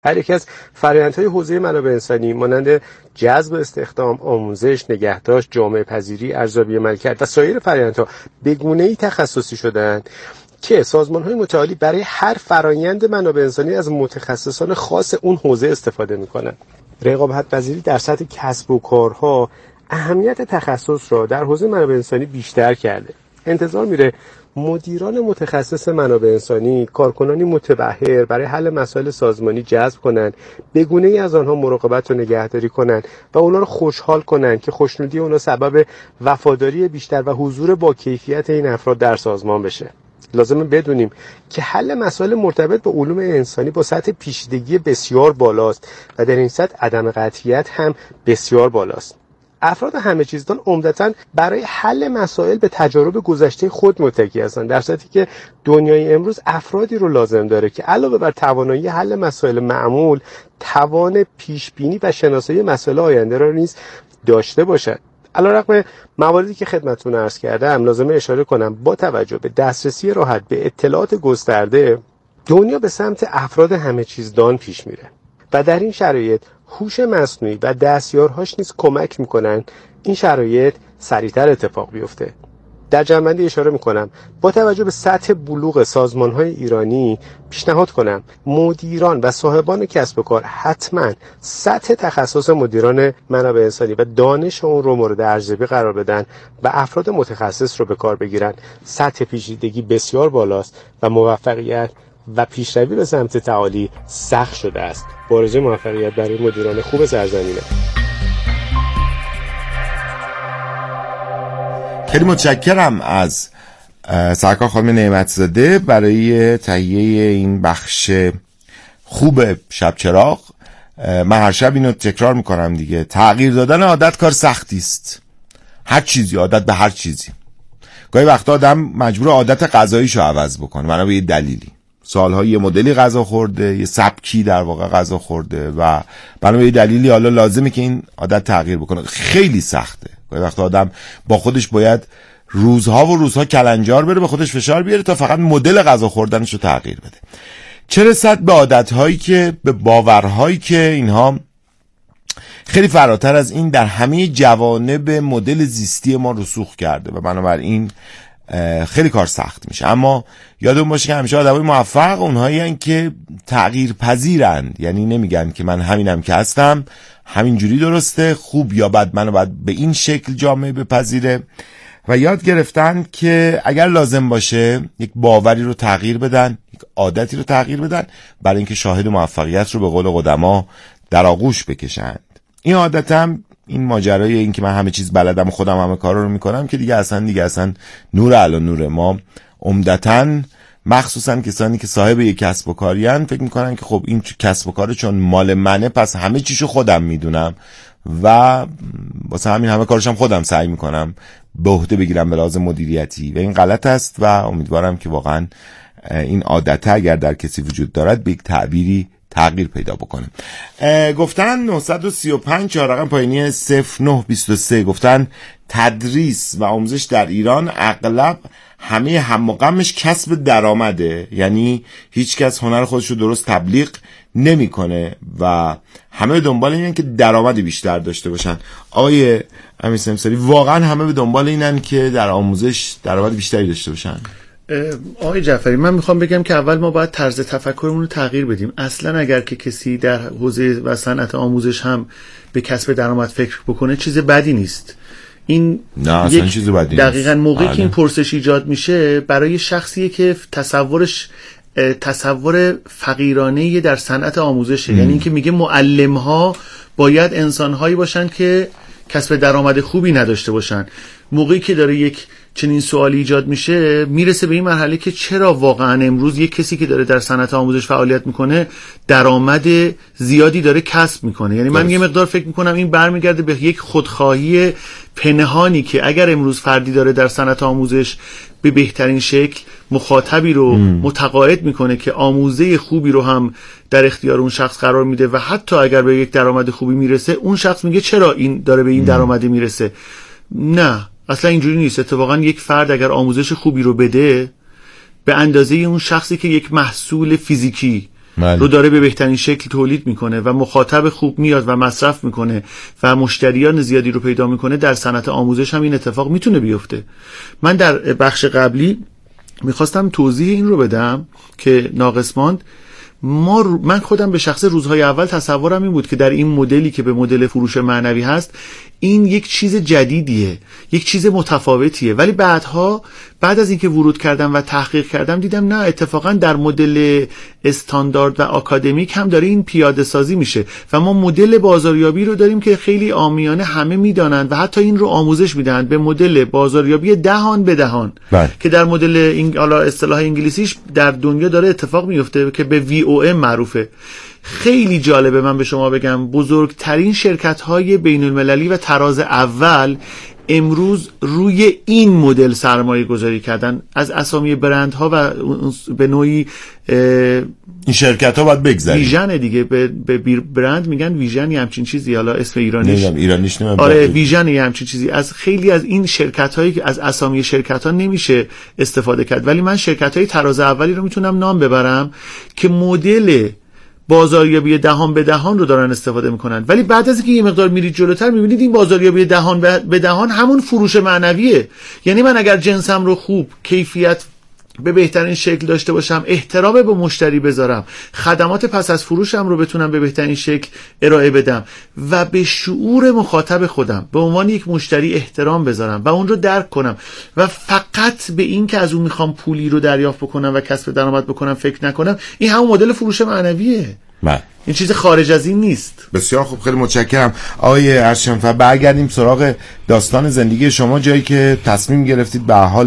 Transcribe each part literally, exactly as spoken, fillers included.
هر یک از فرآیندهای حوزه منابع انسانی مانند جذب استخدام، آموزش، نگهداشت، جامعه پذیری، ارزیابی ملکیت و سایر فرآیندها به گونه‌ای تخصصی شدند که سازمان‌های متعالی برای هر فرآیند منابع انسانی از متخصصان خاص اون حوزه استفاده می‌کنند. رقابت‌پذیری در سطح کسب و کارها اهمیت تخصص را در حوزه منابع انسانی بیشتر کرده. انتظار میره مدیران متخصص منابع انسانی کارکنانی متبحر برای حل مسائل سازمانی جذب کنند، به گونه‌ای از آنها مراقبت و نگهداری کنند و اونا رو خوشحال کنند که خوشنودی اونا سبب وفاداری بیشتر و حضور با کیفیت این افراد در سازمان بشه. لازمه بدونیم که حل مسائل مرتبط با علوم انسانی با سطح پیچیدگی بسیار بالاست و در این سطح عدم قطعیت هم بسیار بالاست. افراد همه چیزدان عمدتاً برای حل مسائل به تجارب گذشته خود متکی هستند، در صورتی که دنیای امروز افرادی رو لازم داره که علاوه بر توانایی حل مسائل معمول، توان پیشبینی و شناسایی مسائل آینده را نیز داشته باشد. علیرغم مواردی که خدمتتون عرض کردم، لازمه اشاره کنم با توجه به دسترسی راحت به اطلاعات گسترده، دنیا به سمت افراد همه چیزدان پیش میره و در این شرایط هوش مصنوعی و دستیارهاش نیز کمک میکنن این شرایط سریعتر اتفاق بیفته. در جمع‌بندی اشاره میکنم با توجه به سطح بلوغ سازمان‌های ایرانی پیشنهاد کنم مدیران و صاحبان کسب و کار حتما سطح تخصص مدیران منابع انسانی و دانش اون رو مورد ارزیابی قرار بدن و افراد متخصص رو به کار بگیرن. سطح پیچیدگی بسیار بالاست و موفقیت و پیشروی به سمت تعالی سخت شده است. آرزوی موفقیت برای مدیران خوب سرزمینه. خیلی متشکرم از سرکار خانم نعمت‌زاده برای تهیه این بخش خوب شب چراغ. من هر شب اینو تکرار میکنم دیگه، تغییر دادن عادت کار سختی است. هر چیزی، عادت به هر چیزی. گاهی وقتا آدم مجبور عادت غذاییشو عوض بکنه، بنا به یه دلیلی. سالها یه مدلی غذا خورده، یه سبکی در واقع غذا خورده و بنا به یه دلیلی حالا لازمه که این عادت تغییر بکنه. خیلی سخته. گاهی وقتا آدم با خودش باید روزها و روزها کلنجار بره، به خودش فشار بیاره تا فقط مدل غذا خوردنشو تغییر بده. چه رسد به عادت‌هایی که، به باورهایی که اینها خیلی فراتر از این در همه جوانب مدل زیستی ما رسوخ کرده و بنابراین خیلی کار سخت میشه. اما یادمون باشه که همیشه آدمای موفق اونهایی هستن که تغییر پذیرند، یعنی نمیگن که من همینم که هستم، همینجوری درسته، خوب یا بد منو باید به این شکل جامعه بپذیره و یاد گرفتن که اگر لازم باشه یک باوری رو تغییر بدن، یک عادتی رو تغییر بدن برای اینکه شاهد موفقیت رو به قول قدما در آغوش بکشند. این عادت هم این ماجرای این که من همه چیز بلدم و خودم همه کارا رو میکنم که دیگه اصلا دیگه اصلا نور علی نور. ما عمدتاً مخصوصا کسانی که صاحب یک کسب و کارین فکر میکنن که خب این کسب و کار چون مال منه پس همه چیشو خودم میدونم و واسه همین همه کارشم خودم سعی میکنم به عهده بگیرم به لحاظ مدیریتی و این غلط است و امیدوارم که واقعا این عادت اگر در کسی وجود دارد به یک تعبیری تغییر پیدا بکنه. گفتن نه سه پنج رقم پایینی صفر نه دو سه گفتن تدریس و آموزش در ایران اغلب همه هم و غمش کسب درآمده، یعنی هیچ کس هنر خودش رو درست تبلیغ نمیکنه و همه دنبال اینن که درآمد بیشتر داشته باشن. آقای امیر سمساری واقعا همه به دنبال اینن که در آموزش درآمد بیشتری داشته باشن؟ آقای جعفری، من میخوام بگم که اول ما باید طرز تفکرمون رو تغییر بدیم. اصلا اگر که کسی در حوزه و صنعت آموزش هم به کسب درآمد فکر بکنه چیز بدی نیست. این نه اصلا چیز بدی نیست. دقیقاً موقعی که این پرسش ایجاد میشه برای شخصیه که تصورش تصور فقیرانه در صنعت آموزشه، یعنی اینکه میگه معلم ها باید انسان هایی باشن که کسب درآمد خوبی نداشته باشن. موقعی که داره یک چنین سوالی ایجاد میشه میرسه به این مرحله که چرا واقعا امروز یک کسی که داره در صنعت آموزش فعالیت میکنه درآمد زیادی داره کسب میکنه. یعنی من یه مقدار فکر میکنم این برمیگرده به یک خودخواهی پنهانی که اگر امروز فردی داره در صنعت آموزش به بهترین شکل مخاطبی رو ام. متقاعد میکنه که آموزه خوبی رو هم در اختیار اون شخص قرار میده و حتی اگر به یک درآمد خوبی میرسه اون شخص میگه چرا این داره به این درآمد میرسه. نه، اصلا اینجوری نیست. اتفاقا یک فرد اگر آموزش خوبی رو بده به اندازه اون شخصی که یک محصول فیزیکی مالی. رو داره به بهترین شکل تولید میکنه و مخاطب خوب میاد و مصرف میکنه و مشتریان زیادی رو پیدا میکنه، در صنعت آموزش هم این اتفاق میتونه بیفته. من در بخش قبلی میخواستم توضیح این رو بدم که ناقص ماند. ما رو... من خودم به شخص روزهای اول تصورم این بود که در این مدلی که به مدل فروش معنوی هست، این یک چیز جدیدیه، یک چیز متفاوتیه، ولی بعدها بعد از اینکه ورود کردم و تحقیق کردم دیدم نه، اتفاقا در مدل استاندارد و آکادمیک هم داره این پیاده سازی میشه و ما مدل بازاریابی رو داریم که خیلی عامیانه همه میدانند و حتی این رو آموزش میدن به مدل بازاریابی دهان به دهان بله. که در مدل این حالا اصطلاح انگلیسیش در دنیا داره اتفاق میفته که به وی او ام معروفه. خیلی جالبه من به شما بگم بزرگترین شرکت‌های بین‌المللی و تراز اول امروز روی این مدل سرمایه گذاری کردن. از اسامی برندها و به نوعی این شرکت ها باید بگذاریم ویژن دیگه، به, به برند میگن ویژن یا همچین چیزی، حالا اسم ایرانیش نمیدونم ایرانیش نمیدونم آره ویژن یا همچین چیزی. از خیلی از این شرکت هایی که از اسامی شرکت ها نمیشه استفاده کرد، ولی من شرکت های تراز اولی رو میتونم نام ببرم که مدل بازاریابی دهان به دهان رو دارن استفاده میکنن. ولی بعد از اینکه یه مقدار میرید جلوتر میبینید این بازاریابی دهان به دهان همون فروش معنویه. یعنی من اگر جنسم رو خوب، کیفیت به بهترین شکل داشته باشم، احترام به مشتری بذارم، خدمات پس از فروشم رو بتونم به بهترین شکل ارائه بدم و به شعور مخاطب خودم به عنوان یک مشتری احترام بذارم و اون رو درک کنم و فقط به این که از اون میخوام پولی رو دریافت بکنم و کسب درآمد بکنم فکر نکنم، این همون مدل فروش معنویه. من این چیز خارج از این نیست. بسیار خوب، خیلی متشکرم آقای ارشنفر. برگردیم سراغ داستان زندگی شما، جایی که تصمیم گرفتید به حال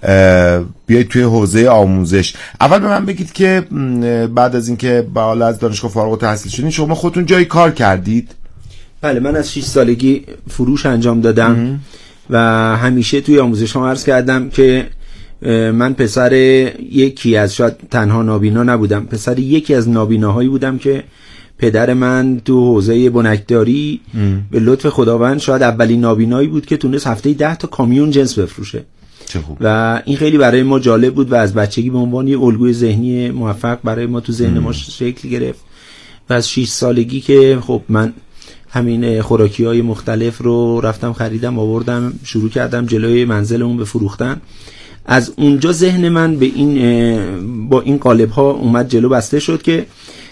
بیایید توی حوزه آموزش. اول به من بگید که بعد از اینکه به حال از دانشگاه فارغ التحصیل شدین شما خودتون جایی کار کردید؟ بله، من از شش سالگی فروش انجام دادم ام. و همیشه توی آموزش ها عرض کردم که من پسر یکی از، شاید تنها نابینا نبودم، پسر یکی از نابیناهایی بودم که پدر من تو حوزه بنکداری به لطف خداوند شاید اولین نابینایی بود که تونست هفته ده تا کامیون جنس بفروشه. چه خوب. و این خیلی برای ما جالب بود و از بچگی به عنوان یه الگوی ذهنی موفق برای ما تو ذهن ما شکل گرفت. و از شش سالگی که خب من همین خوراکی‌های مختلف رو رفتم خریدم آوردم شروع کردم جلوی منزلمون به فروختن. از اونجا ذهن من به این با این قالب ها اومد جلو، بسته شد که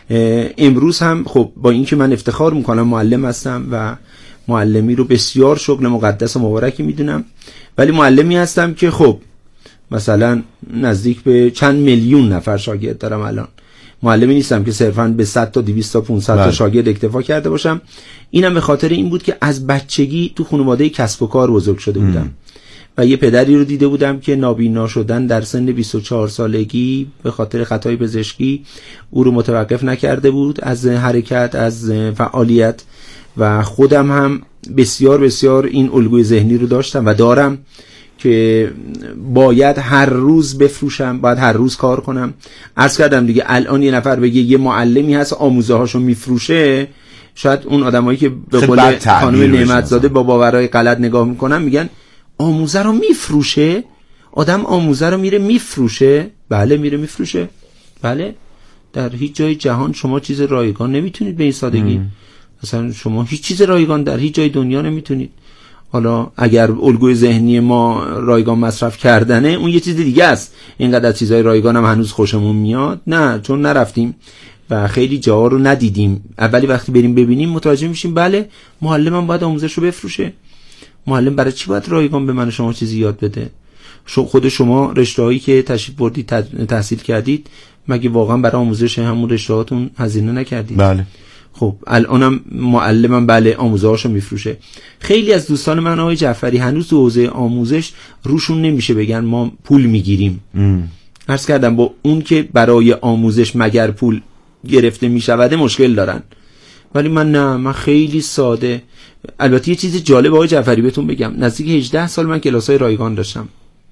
امروز هم خب با اینکه من افتخار میکنم معلم هستم و معلمی رو بسیار شغل مقدس و مبارکی میدونم، ولی معلمی هستم که خب مثلا نزدیک به چند میلیون نفر شاگرد دارم الان. معلمی نیستم که صرفاً به صد تا دویست تا پانصد تا شاگرد اکتفا کرده باشم. اینم به خاطر این بود که از بچگی تو خانواده کسب و کار بزرگ شده بودم ام. و یه پدری رو دیده بودم که نابینا شدن در سن بیست و چهار سالگی به خاطر خطای پزشکی او رو متوقف نکرده بود از حرکت، از فعالیت. و خودم هم بسیار بسیار این الگوی ذهنی رو داشتم و دارم که باید هر روز بفروشم، باید هر روز کار کنم. عرض کردم دیگه الان یه نفر بگه یه معلمی هست آموزه هاشو میفروشه، شاید اون آدمایی که به قول خانم نعمتزاده با باورهای غلط نگاه میکنن میگن آموزه رو میفروشه؟ آدم آموزه رو میره میفروشه؟ بله میره میفروشه. بله، در هیچ جای جهان شما چیز رایگان نمیتونید به این سادگی. مثلا شما هیچ چیز رایگان در هیچ جای دنیا نمیتونید. حالا اگر الگوی ذهنی ما رایگان مصرف کردنه اون یه چیز دیگه است. اینقدر چیزای رایگان هم هنوز خوشمون میاد؟ نه، چون نرفتیم و خیلی جاها رو ندیدیم. اولی وقتی بریم ببینیم متوجه میشیم بله معلمم باید آموزش رو بفروشه. معلم برای چی باید رایگان به من شما چیزی یاد بده؟ خود شما رشته‌هایی که تشریف بردید تحصیل کردید مگه واقعا برای آموزش همون رشته‌هاتون هزینه نکردید؟ بله. خب الانم معلمم بله آموزه‌هاشو میفروشه. خیلی از دوستان من آقای جعفری هنوز تو حوزه آموزش روشون نمیشه بگن ما پول میگیریم. عرض کردم با اون که برای آموزش مگر پول گرفته میشوده مشکل دارن، ولی من نه، من خیلی ساده. البته یه چیز جالب آقای جعفری بهتون بگم، نزدیک هجده سال من کلاسای رایگان داشتم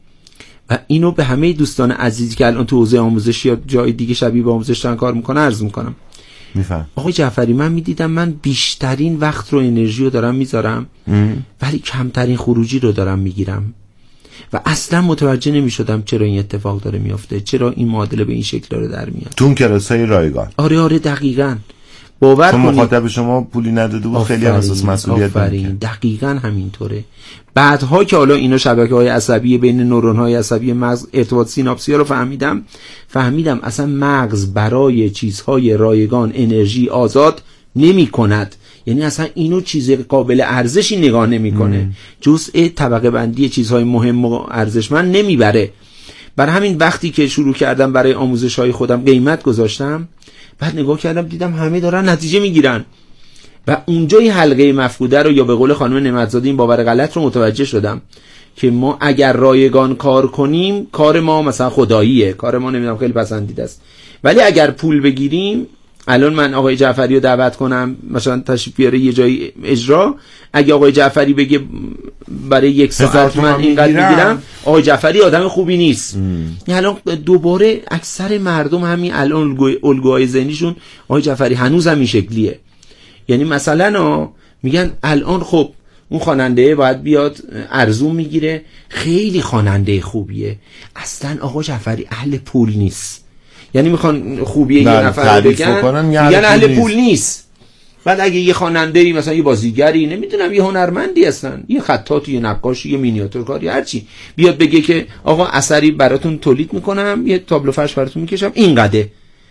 و اینو به همه دوستان عزیزی که الان تو حوزه آموزش یا جای دیگه شبیه به آموزش دارن کار میکنه عرض میکنم. میفهم آقای جعفری من میدیدم من بیشترین وقت رو انرژی رو دارم میذارم ولی کمترین خروجی رو دارم میگیرم. و اصلا متوجه نمی‌شدم چرا این اتفاق داره میفته، چرا این معادله به این شکل داره در میاد. تو اون کلاس‌های رایگان. آره آره دقیقاً. باور کنید مخاطب شما پولی نداده بود، خیلی هم احساس مسئولیت داشت. دقیقاً همینطوره. بعدها که حالا اینا شبکه‌های عصبی بین نورون‌های عصبی مغز ارتباط سیناپسیا رو فهمیدم، فهمیدم اصلا مغز برای چیزهای رایگان انرژی آزاد نمی‌کند. یعنی اصلا اینو چیز قابل ارزشی نگاه نمی‌کنه. جزء طبقه بندی چیزهای مهم و ارزشمند نمیبره. برای همین وقتی که شروع کردم برای آموزش‌های خودم قیمت گذاشتم، بعد نگاه کردم دیدم همه دارن نتیجه میگیرن و اونجای حلقه مفقوده رو، یا به قول خانم نعمتزاده این باور غلط رو متوجه شدم که ما اگر رایگان کار کنیم کار ما مثلا خداییه، کار ما نمیدونم خیلی پسندیده است، ولی اگر پول بگیریم، الان من آقای جعفری رو دعوت کنم مثلا تشریف بیاره یه جایی اجرا، اگه آقای جعفری بگه برای یک ساعت من اینقدر میگیرم، آقای جعفری آدم خوبی نیست. یعنی الان دوباره اکثر مردم همین الان الگوهای ذهنیشون آقای جعفری هنوز هم این شکلیه. یعنی مثلا میگن الان خب اون خواننده باید بیاد ارزون میگیره، خیلی خواننده خوبیه، اصلا آقای جعفری اهل پول نیست. یعنی میخوان خوبیه یه نفر رو بگن، میگن اهل پول نیست. بعد اگه یه خواننده‌ای مثلا یه بازیگری، نمیدونم یه هنرمندی هستن، یه خطاطی، یه نقاشی، یه مینیاتورکاری، هر چی، بیاد بگه که آقا اثری براتون تولید میکنم، یه تابلو فرش براتون میکشم، اینقدره.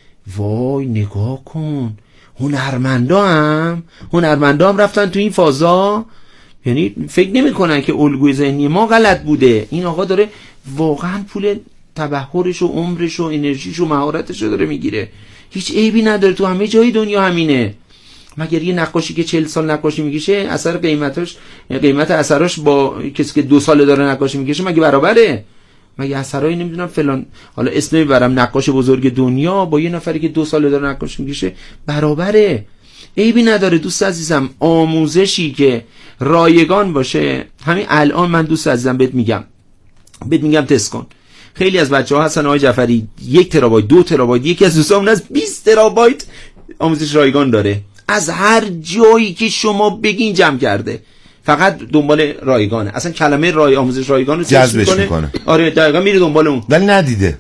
وای نگاه کن، هنرمندا هم هنرمندا هم رفتن تو این فازا. یعنی فکر نمیکنن که الگوی ذهنی ما غلط بوده، این آقا داره واقعا پول تبحرش و عمرش و انرژیش و مهارتش رو داره میگیره، هیچ عیبی نداره، تو همه جای دنیا همینه. مگر یه نقاشی که چهل سال نقاشی میکشه، اثر قیمتش قیمت اثراش با کسی که دو ساله داره نقاشی میکشه مگه برابره؟ مگه اثرایی نمیدونم فلان، حالا اسم نمیبرم، نقاش بزرگ دنیا با یه نفری که دو ساله داره نقاشی میکشه برابره؟ عیبی نداره. دوست عزیزم، آموزشی که رایگان باشه، همین الان من دوست عزیزم بهت میگم بهت میگم تست کن. خیلی از بچه‌ها هستن آقای جعفری یک ترابایت، دو ترابایت، یکی از دوستامون از بیست ترابایت آموزش رایگان داره، از هر جایی که شما بگین جمع کرده، فقط دنبال رایگانه. اصلا کلمه رای آموزش رایگان رو جذبش میکنه. آره دقیقاً میره دنبال اون، ولی ندیده.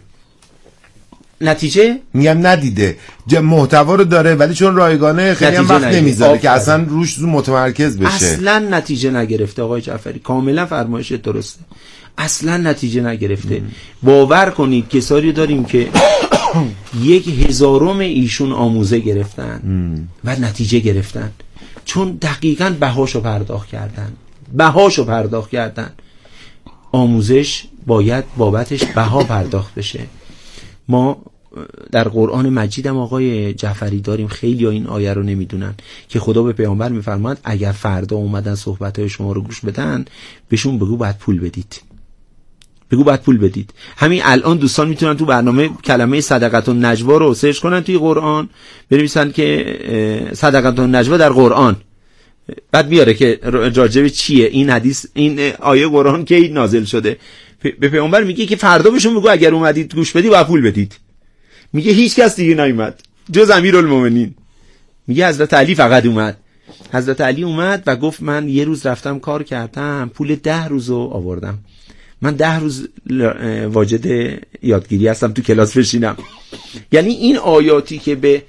نتیجه میگم ندیده، محتوا رو داره ولی چون رایگانه خیلی هم وقت نمیذاره که اصلا روش متمرکز بشه. اصلا نتیجه نگرفته آقای جعفری، کاملا فرمایش درسته، اصلا نتیجه نگرفته. ام. باور کنید کسایی داریم که یک هزارم ایشون آموزه گرفتن ام. و نتیجه گرفتن، چون دقیقاً بهاشو پرداخت کردن بهاشو پرداخت کردن. آموزش باید بابتش بها پرداخت بشه. ما در قرآن مجید هم آقای جعفری داریم، خیلی ها این آیه رو نمیدونن که خدا به پیامبر میفرماد اگر فردا اومدن صحبت‌های شما رو گوش بدن، بهشون بگو باید پول بدید، بگو باید پول بدید. همین الان دوستان میتونن تو برنامه کلمه صدقه النجوا رو سرچ کنن توی قرآن، بنویسن که صدقه النجوا در قرآن، بعد میاره که راجع به چیه این حدیث، این آیه قرآن که نازل شده. به پیامبر میگه که فردا بهشون بگو اگر اومدید گوش بدی باید پول بدید. میگه هیچ کس دیگه نیومد جز امیرالمومنین. میگه حضرت علی فقط اومد. حضرت علی اومد و گفت من یه روز رفتم کار کردم، پول ده روزو آوردم. من ده روز واجد یادگیری هستم، تو کلاس بشینم. یعنی این آیاتی که به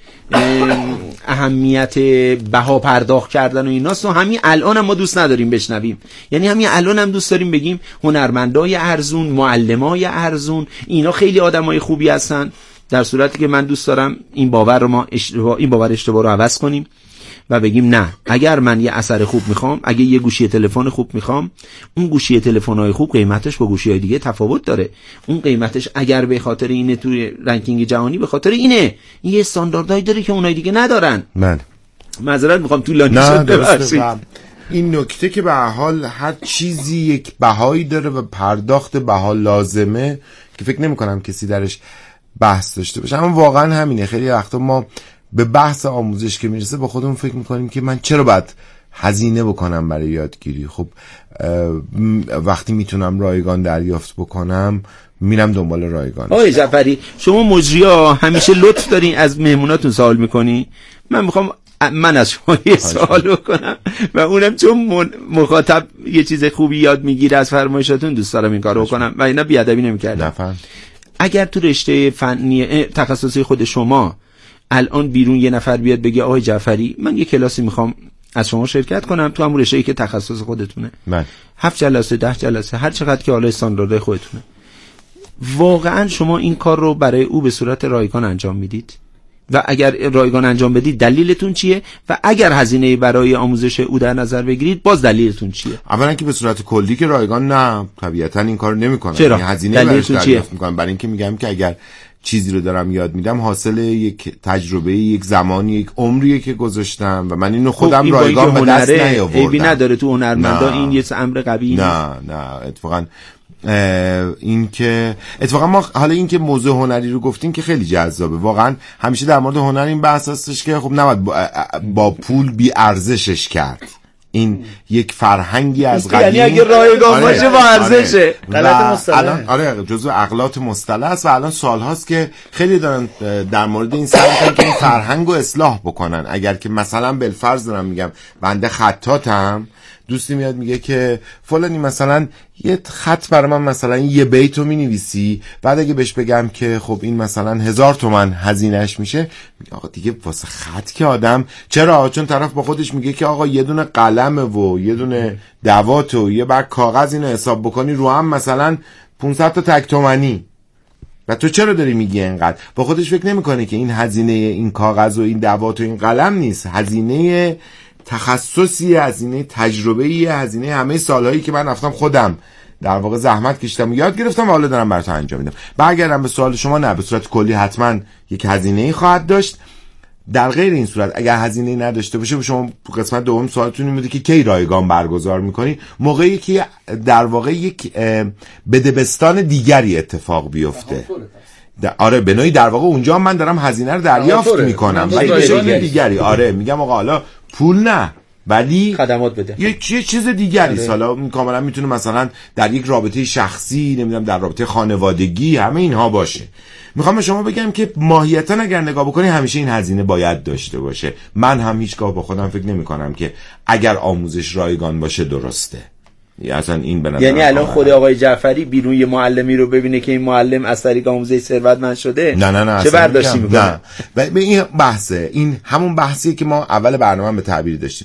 اهمیت بها پرداخت کردن و ایناست، و همین الان هم ما دوست نداریم بشنویم. یعنی همین الان هم دوست داریم بگیم هنرمندای ارزون، معلمای ارزون، اینا خیلی آدمای خوبی هستن، در صورتی که من دوست دارم این باور رو ما اشتباه این باور اشتباه رو عوض کنیم و بگیم نه، اگر من یه اثر خوب میخوام، اگه یه گوشی تلفن خوب میخوام، اون گوشی تلفن‌های خوب قیمتش با گوشی‌های دیگه تفاوت داره. اون قیمتش اگر به خاطر اینه توی رنکینگ جهانی، به خاطر اینه، این یه استانداردهایی داره که اونای دیگه ندارن. من معذرت میخوام طولانی شد ببخشید. این نکته که به هر حال هر چیزی یک بهایی داره و پرداخت بها لازمه که فکر نمی‌کنم کسی درش بحث داشته باشه. اما واقعا همینه، خیلی وقتا ما به بحث آموزش که میرسه با خودمون فکر میکنیم که من چرا باید هزینه بکنم برای یادگیری؟ خب وقتی میتونم رایگان دریافت بکنم میرم دنبال رایگان. آقای جعفری، شما مجریا همیشه لطف دارین از مهموناتون سوال میکنی، من میخوام من از شما یه سوال کنم و اونم چون مخاطب یه چیز خوبی یاد میگیره از فرمایشاتون دوست دارم این کارو کنم و اینا بیادبی نمی‌کردم. نفهم. اگر تو رشته فنی تخصصی خود شما الان بیرون یه نفر بیاد بگه آقای جعفری من یه کلاسی میخوام از شما شرکت کنم تو همون رشته‌ای که تخصص خودتونه، من هفت جلسه ده جلسه هر چقدر که حالا استاندارد خودتونه، واقعا شما این کار رو برای او به صورت رایگان انجام میدید؟ و اگر رایگان انجام بدید دلیلتون چیه؟ و اگر هزینه برای آموزش او در نظر بگیرید باز دلیلتون چیه؟ اولا که به صورت کلی که رایگان نه، طبیعتا این کارو نمیکنم. چرا؟ یعنی هزینه دلیلتون چیه؟ میکنم برای اینکه میگم که اگر چیزی رو دارم یاد میدم حاصل یک تجربه، یک زمانی، یک عمریه که گذاشتم و من اینو خودم این رایگان به دست نیاوردم. عیبی نداره تو هنرمندا این یه امر قوی نه نه اتفاقا این که اتفاقا ما حالا این که موضوع هنری رو گفتیم که خیلی جذابه. واقعا همیشه در مورد هنر این بحث هستش که خب نباید با, با پول بی ارزشش کرد. این یک فرهنگی از قدیم، یعنی اگه رایگان آره، باشه با ارزشه. غلط مصطلح. الان آره جزو اغلاط مصطلح است و الان سالهاست که خیلی دارن در مورد این سعی میکنن که این فرهنگو اصلاح بکنن. اگر که مثلا بالفرض دارم میگم بنده خطاطم، دوستی میاد میگه که فلانی مثلا یه خط برای من مثلا یه بیتو مینویسی، بعد اگه بهش بگم که خب این مثلا هزار تومن هزینهش میشه، میگه آقا دیگه واسه خط که آدم چرا؟ چون طرف با خودش میگه که آقا یه دونه قلمه و یه دونه دوات و یه بعد کاغذ اینو حساب بکنی رو هم مثلا پانصد تا تک تومانی، و تو چرا داری میگی اینقدر؟ با خودش فکر نمیکنه که این هزینه این کاغذ و این دوات و این قلم نیست، هزینه تخصصی، هزینه تجربه‌ای، هزینه همه سالهایی که من رفتم خودم در واقع زحمت کشیدم و یاد گرفتم و حالا دارم براتون انجام میدم. برگردم به سوال شما، نه به صورت کلی حتما یک هزینه‌ای خواهد داشت. در غیر این صورت اگر هزینه‌ای نداشته باشه، شما قسمت دوم سوالتون این بوده که کی رایگان برگزار می‌کنی، موقعی که در واقع یک بدبستان دیگری اتفاق بیفته. آره به نوعی در واقع اونجا من دارم هزینه رو دریافت میکنم ولی به شکل دیگری. آره میگم آقا حالا پول نه ولی خدمات بده، یه چیز دیگری. حالا کاملا میتونه مثلا در یک رابطه شخصی، نمیدونم در رابطه خانوادگی، همه اینها باشه. میخوام به شما بگم که ماهیتا اگر نگاه بکنی همیشه این هزینه باید داشته باشه. من هم هیچگاه با خودم فکر نمی کنم که اگر آموزش رایگان باشه درسته. اصلا این به یعنی الان خود آقای جعفری بیرون یه معلمی رو ببینه که این معلم از طریق آموزش ثروتمند شده، نه نه نه چه برداشتی میکنه؟ نه به این بحثه، این همون بحثیه که ما اول برنامه به تعبیر داشتیم.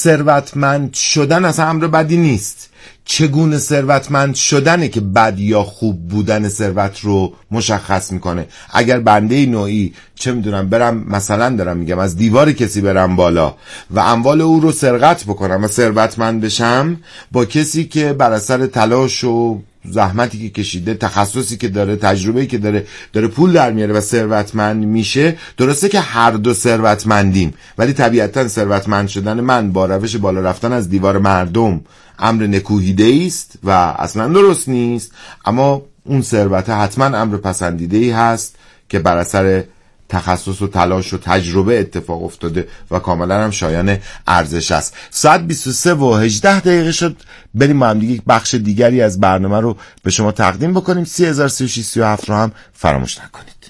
ثروتمند شدن اصلا امر بدی نیست. چگونه ثروتمند شدنه که بد یا خوب بودن ثروت رو مشخص میکنه. اگر بنده نوعی چه میدونم برم مثلا دارم میگم از دیوار کسی برم بالا و اموال او رو سرقت بکنم و ثروتمند بشم، با کسی که بر اثر تلاش و زحمتی که کشیده، تخصصی که داره، تجربه‌ای که داره، داره پول در میاره و ثروتمند میشه، درسته که هر دو ثروتمندیم، ولی طبیعتا ثروتمند شدن من با روش بالا رفتن از دیوار مردم امر نکوهیده است و اصلا درست نیست، اما اون ثروت حتما امر پسندیده‌ای هست که بر اثر تخصص و تلاش و تجربه اتفاق افتاده و کاملا هم شایان ارزش است. ساعت بیست و سه و هجده دقیقه شد. بریم ما هم دیگه یک بخش دیگری از برنامه رو به شما تقدیم بکنیم. سی هزار سی و شش سی و هفت رو هم فراموش نکنید.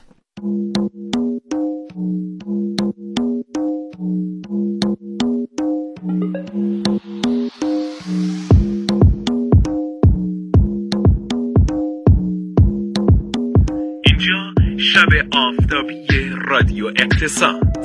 شب آفتابی رادیو اقتصاد.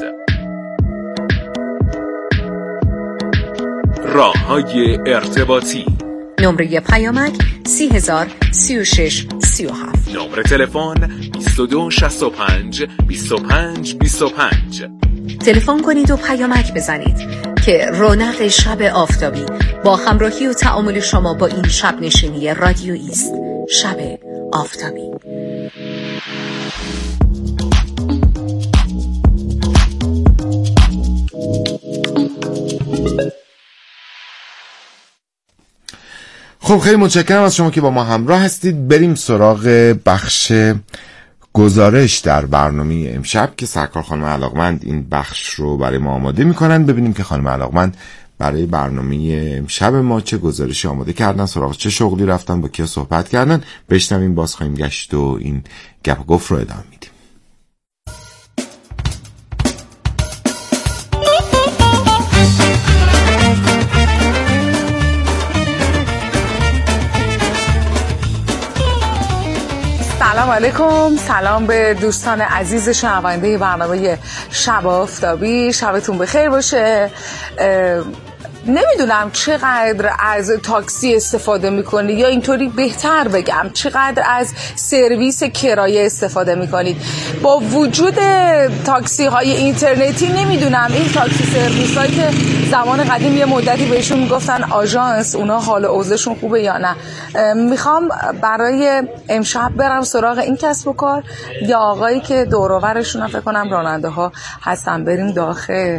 راه‌های ارتباطی: نمره پیامک سی هزار سی و شش سی و هفت، نمره تلفن بیست و دو شصت و پنج بیست و پنج بیست و پنج. تلفن کنید و پیامک بزنید که رونق شب آفتابی با همراهی و تعامل شما با این شب نشینی رادیویی است. شب آفتابی. خب خیلی متشکرم از شما که با ما همراه هستید. بریم سراغ بخش گزارش در برنامه امشب که سرکار خانم علاقمند این بخش رو برای ما آماده میکنن. ببینیم که خانم علاقمند برای برنامه امشب ما چه گزارشی آماده کردن، سراغ چه شغلی رفتن، با کیا صحبت کردن. بشنویم، باز خواهیم گشت و این گپ و گفت رو ادامه میدیم. علیکم. سلام به دوستان عزیز شنونده برنامه شب آفتابی. شبتون بخیر باشه. نمیدونم چقدر از تاکسی استفاده میکنی، یا اینطوری بهتر بگم چقدر از سرویس کرایه استفاده میکنید. با وجود تاکسی های اینترنتی نمیدونم این تاکسی سرویس هایی که زمان قدیم یه مدتی بهشون میگفتن آژانس، اونا حال اوضاعشون خوبه یا نه. میخوام برای امشب برم سراغ این کسب و کار یا آقایی که دور و برشون فکر کنم راننده ها هستن. بریم داخل.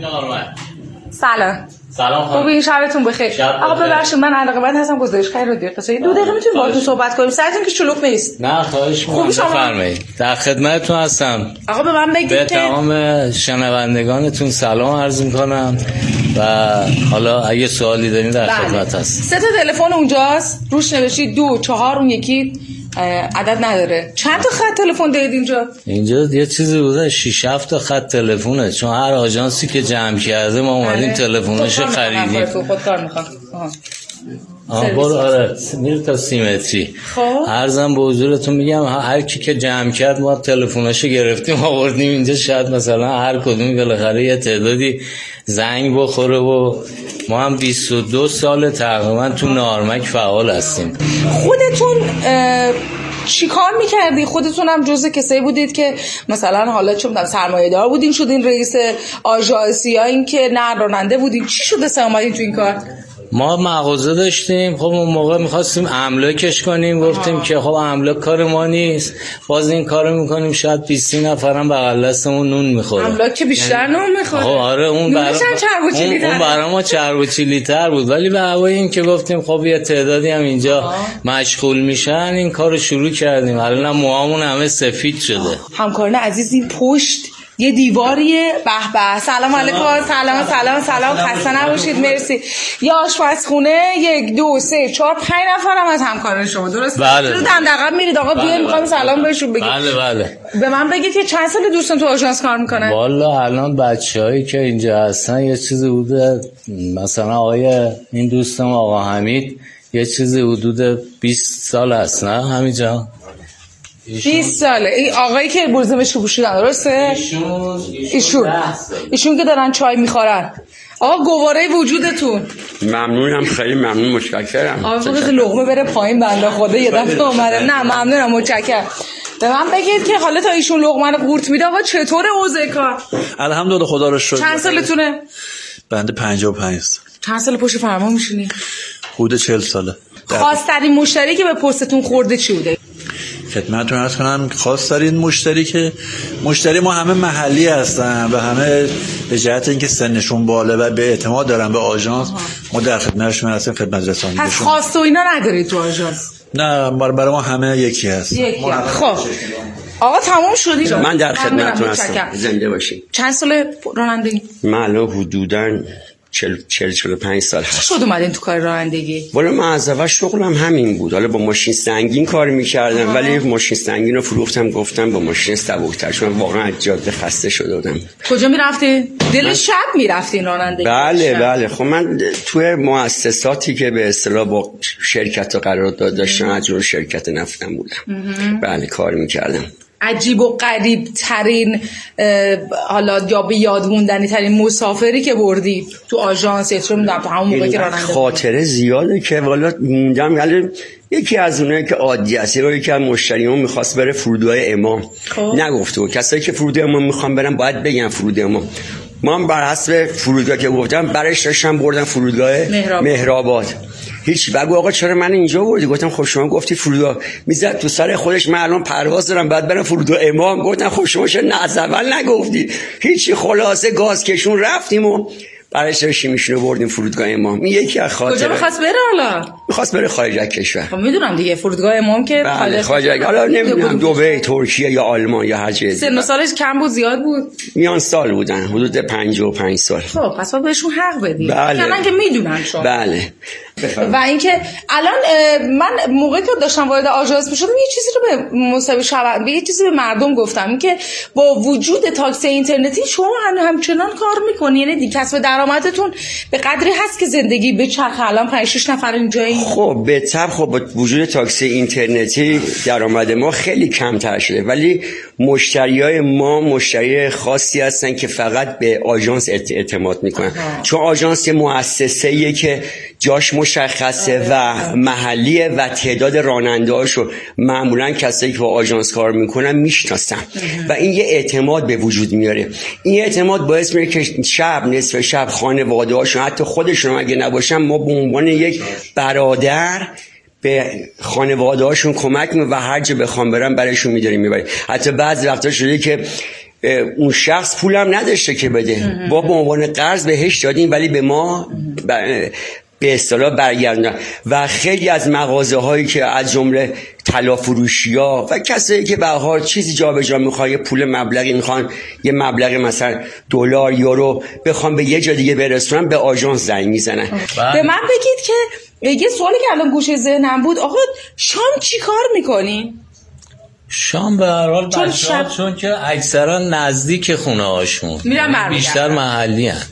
سلام. سلام خانم. خوبی؟ شبتون بخیر. آقا ببخشید من علاقه‌مند هستم گزارش خیر رو دیر قصه دو دقیقه میتونیم باهاتون صحبت کنیم؟ سرتون که شلوغ نیست. نه خواهش می‌کنم بفرمایید. در خدمتتون هستم. آقا به من بگید به که تمام شنوندگانتون سلام عرض می‌کنم و حالا اگه سوالی دارین در خدمت هستم. سه تا تلفن اونجاست، روش نوشته دو چهار، اون یکی عدد نداره. چند تا خط تلفن دارید اینجا؟ اینجا یه چیزی بوده شش هفت تا خط تلفونه، چون هر آژانسی که جمع کرده ما اومدیم تلفنشو خریدیم. خودکار میخوام. آها برو. آره میره تا سیمتری. خب عرضم به حضورتون میگم هر کی که جمع کرد ما تلفناشو گرفتیم آوردیم اینجا، شاید مثلا هر کدومی بالاخره یه تعدادی زنگ بخوره و ما هم بیست و دو سال تقریبا تو نارمک فعال هستیم. خودتون چی کار میکردی؟ خودتون هم جزء کسایی بودید که مثلا حالا چه میدونم سرمایه دار بودین شدین رئیس آژانسی، یا این که نه راننده بودین؟ چی شده سه اومدین تو این کار؟ ما مغازه داشتیم، خب اون موقع میخواستیم املاکش کنیم، گفتیم آه. که خب املاک کار ما نیست، باز این کارو میکنیم شاید بیست نفرم بغل دستمون نون میخوره. املاک که بیشتر نون میخوره. خب آره اون برا اون, اون برا ما چرب و چیلی‌تر بود، ولی به هوای این که گفتیم خب یه تعدادی هم اینجا آه. مشغول میشن این کارو شروع کردیم. الان موهامون همه سفید شده. همکاران عزیز این پشت یه دیواریه. به به. سلام علیکم. سلام سلام سلام. خسته نباشید. مرسی. یه آشپزخونه یک دو سه چهار پنج نفرم از همکاران شما، درسته؟ بله. تو دغدغه میرید آقا بیاین میخوام سلام بهشون بگید. بله بله. به من بگید که چند سال دوستان تو آژانس کار میکنن؟ والا الان بچه‌هایی که اینجا هستن یه چیزی بوده، مثلا آقای این دوستم آقا حمید یه چیزی حدود بیست سال هست، نه همینجا؟ بیست ساله. این آقایی که برزمش رو پوشیدن، درسته؟ ایشون ایشون ایشون که دارن چای میخورن. آقا گواره وجودتون. ممنونم، خیلی ممنون، متشکرم. آقا بذار لقمه بره پایین بنده خدا یه دفعه اومده. نه ممنونم، متشکرم. به من بگید که حالا تا ایشون لقمه رو قورت میده آقا چطوره اوضاع کار؟ الحمدلله خدا رو شکر. چند سالتونه؟ بنده پنجاه و پنج سال. چند سال پشت فرمان میشینی؟ حدود چهل ساله. خواسترین مشتری که به پستتون خورده چی بوده؟ خدمتتون عرض کنم خواسترین مشتری که مشتری ما همه محلی هستن و همه به جهت اینکه سنشون بالا و به اعتماد دارن به آژانس ما در خدمتشون هستیم، خدمت رسانی. پس خواست و اینا ندارید تو آژانس؟ نه برای ما همه یکی هست. یکی. خب آقا تمام شدی؟ من در خدمتتون هستم. زنده باشین. چند سال رانندگی؟ من الان حدوداً چهل چهل و پنج سال هست. شد اومدین تو کار رانندگی؟ والا من از اول شغلم همین بود. حالا با ماشین سنگین کار می‌کردم ولی ماشین سنگین رو فروختم، گفتم با ماشین سبک‌تر، چون واقعا از جاده خسته شده بودم. کجا می‌رفتی؟ دل شب می‌رفتین رانندگی؟ بله بله. خب من توی مؤسساتی که به اصطلاح با شرکت‌ها قرارداد داشتن، از جمله شرکت نفتم بودم. بله کار می‌کردم. عجیب و غریب ترین حالا یا به یاد موندنی ترین مسافری که بردی تو آژانس یا چه میدونم تو همون موقع که راننده خاطره زیاده که والا موندم. ولی یکی از اونایی که عادی است، یکی از مشتریامون می‌خواست بره فرودگاه امام، نگفته بود. کسایی که فرودگاه امام می‌خوام برن باید بگن فرودگاه امام. ما هم بر حسب فرودگاه که گفتم برش داشتم بردم فرودگاه مهرآباد, مهرآباد. هیچ بگو آقا چرا من اینجا بردی؟ گفتم خب شما گفتی فرودگاه. میزد تو سر خودش من الان پرواز دارم بعد برم فرودگاه امام. گفتم خب شما چرا نه از اول نگفتی؟ هیچی. خلاصه گاز کشون رفتیم و برش داشتیم میشونو بردیم فرودگاه امام. این یکی از خاطره. کجا می‌خواست بره حالا؟ می‌خواست بره خارج از کشور. خب میدونم دیگه فرودگاه امام که بله خارج. حالا نمیدونم دبی، ترکیه یا آلمان یا هر جایی. سن و سالش کم بود زیاد بود؟ میان سال بودن، حدود پنجاه و پنج سال. خب پس باید بهشون حق بدی. بله. یعنی که میدونن شما. بله. و اینکه الان من موقعی که داشتم وارد آژانس میشدم یه چیزی رو به مصاحبه شب به یه چیزی به مردم گفتم، این که با وجود تاکسی اینترنتی شما همچنان کار میکنی، یعنی کسب درآمدتون به قدری هست که زندگی به چرخ الان پنج شش نفر اینجایی؟ خب به طب خب با وجود تاکسی اینترنتی درآمد ما خیلی کمتر شده، ولی مشتریای ما مشتری خاصی هستن که فقط به آژانس اعتماد میکنن. چون آژانس یه مؤسسه‌ایه که جاش مشخصه و محلیه و تعداد راننده‌هاشو معمولا کسایی که با آژانس کار میکنن میشناسن و این یه اعتماد به وجود میاره. این اعتماد باعث میشه که شب نصف شب خانواده‌هاشون حتی خودشون اگه نباشن ما به عنوان یک برادر به خانواده‌هاشون کمک می‌کنیم و هر جا بخوام برن برایشون می‌داریم میبریم. حتی بعضی وقتا شده که اون شخص پولم نداشته که بده، با به عنوان قرض بهش دادیم ولی به ما به اصطلاح برگردوندن. و خیلی از مغازه هایی که از جمله طلا فروشی‌ها و کسایی که به هر حال چیزی جابجا می‌خوان، یه پول مبلغی می‌خوان، یه مبلغ مثلا دلار یورو بخوام به یه جا دیگه برسونن، به آژانس زنگ میزنن. به من بگید که یه سوالی که الان گوشه ذهنم بود، آقا شام چی کار می‌کنین؟ شام به هر حال چون, شب... چون که اکثرا نزدیک خونه هاشون بیشتر محلی هن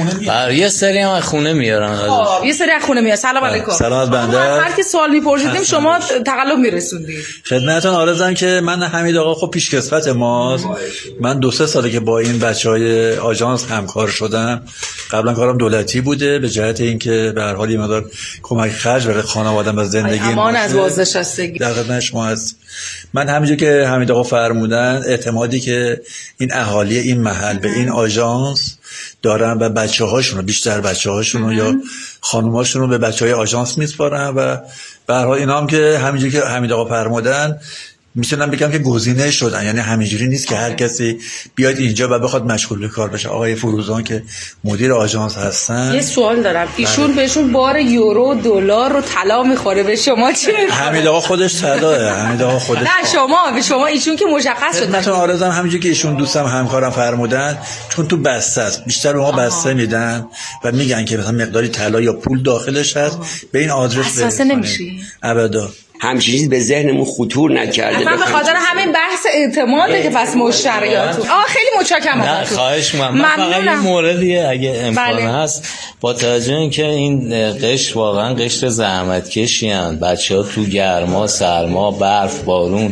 بر یه سری هم خونه میارن. خب یه سری از خونه میارن. سلام علیکم. سلام از بنده. هر کی سوال میپرسیدیم شما تقلب میرسوندید خدمتتون. عرضم که من حمید آقا خب پیشکسوت ماست. من دو سه ساله که با این بچهای آژانس همکار شدم. قبلا کارم دولتی بوده به جهت اینکه به هر حال یه مقدار کمک خرج برای خانواده‌ام و زندگی امان از بازنشستگی. در خدمت شما هست. من همینجور که حمید آقا فرمودن اعتمادی که این اهالی این محل به این آژانس دارن و بچه هاشون رو، بیشتر بچه هاشون رو یا خانوم هاشون رو به بچه های آژانس میسپارن و به هر حال اینا هم که همینجور که حمید آقا فرمودن میتونم بگم که گزینه شدن. یعنی همینجوری نیست که هر کسی بیاد اینجا و بخواد مشغول به کار بشه. آقای فروزان که مدیر آژانس هستن، یه سوال دارم، ایشون بهشون بار یورو دلار رو طلا میخوره، به شما چه؟ حمید آقا خودش طلاه. حمید آقا خودش نه شما به شما ایشون که مشخص شد. مثلا آرزم همینجوری که ایشون دوستم همکارم فرمودن، چون تو بسته است بیشتر به ما بسته میدن و میگن که مثلا مقداری طلا یا پول داخلش هست، به این آدرس برسید. نمیشی ابدا همچین چیزی به ذهنمون خطور نکرده. من به خاطر همین بحث اعتماده که پس مشتریاتون. آه خیلی متشکرم ازتون. نه خواهش می‌کنم. من فقط یه موردیه اگه امکان بله. هست با توجه اینکه این قشر واقعا قشر زحمت کشی ان، بچه‌ها تو گرما، سرما، برف، بارون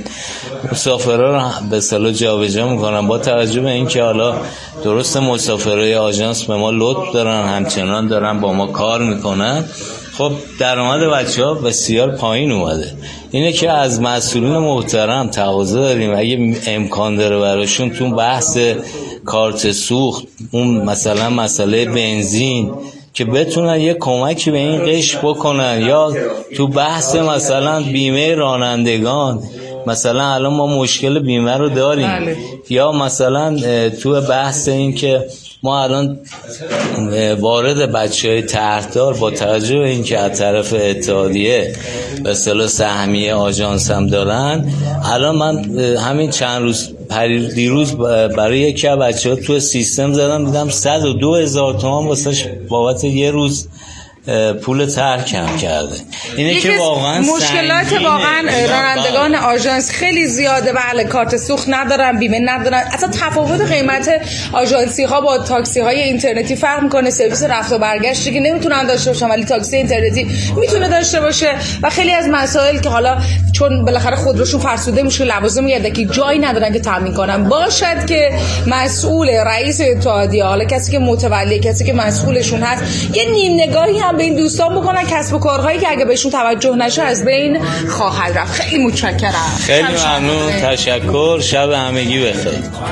مسافرا رو به اصطلاح جابجا می‌کنن. با توجه به اینکه حالا درست مسافرای آژانس به ما لطف دارن، همچنان دارن با ما کار می‌کنن، خب درآمد بچه‌ها بسیار پایین اومده. اینه که از مسئولین محترم تقاضا داریم اگه امکان داره براشون تو بحث کارت سوخت، اون مثلا مسئله بنزین، که بتونن یه کمکی به این قشر بکنن، یا تو بحث مثلا بیمه رانندگان، مثلا الان ما مشکل بیمه رو داریم بله. یا مثلا تو بحث این که ما الان وارد بچهای طرحدار با توجه به اینکه از طرف اتحادیه به اصطلاح سهمیه آژانس هم دارن، الان من همین چند روز دیروز برای یکی از بچه‌ها تو سیستم زدم دیدم صد و دو هزار تومان واسش بابت یه روز پول طرح کم کرده. اینه که واقعا مشکلات واقعا رانندگان آژانس خیلی زیاده. بله کارت سوخت ندارن، بیمه ندارن. اصلا تفاوت قیمت آژانسی ها با تاکسی های اینترنتی فرق میکنه. سرویس رفت و برگشتی که نمیتونن داشته باشن ولی تاکسی اینترنتی میتونه داشته باشه. و خیلی از مسائل که حالا چون بالاخره خودروشون فرسوده میشه، لوازم یدکی جایی ندارن که تامین کنن، باشد که مسئول رئیس اتحادیه، حالا کسی که متولی، کسی که مسئولشون هست، یه نیم نگاهی هم به این دوستان بکنن، کسب و کارهایی که اگه بهشون توجه نشه از بین خواهد رفت. خیلی متشکرم. خیلی ممنون. تشکر. شب همگی بخیر.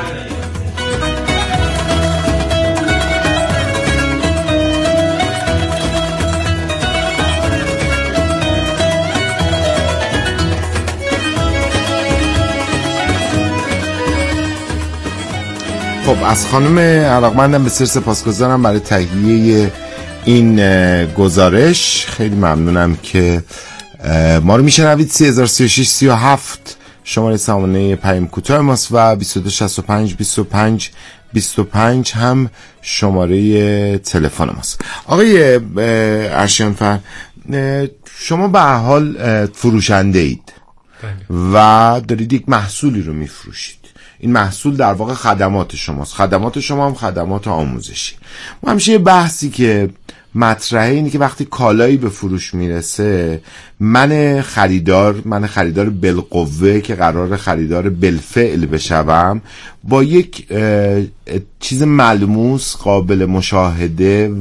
خب از خانم علاقمندم بسیار سپاسگزارم برای تهیه این گزارش. خیلی ممنونم که ما رو میشنوید. سه هزار و سی و شش سی و هفت شماره سامانه پیام کوتاه ماست و بیست و دو شصت و پنج بیست و پنج بیست و پنج هم شماره تلفن ماست. آقای ارشیانفر، شما به هر حال فروشنده اید و دارید یک محصولی رو میفروشید. این محصول در واقع خدمات شماست، خدمات شما هم خدمات آموزشی. ما همیشه یه بحثی که مطرحه اینه که وقتی کالایی به فروش میرسه، من خریدار من خریدار بالقوه که قرار خریدار بالفعل بشوم، با یک چیز ملموس قابل مشاهده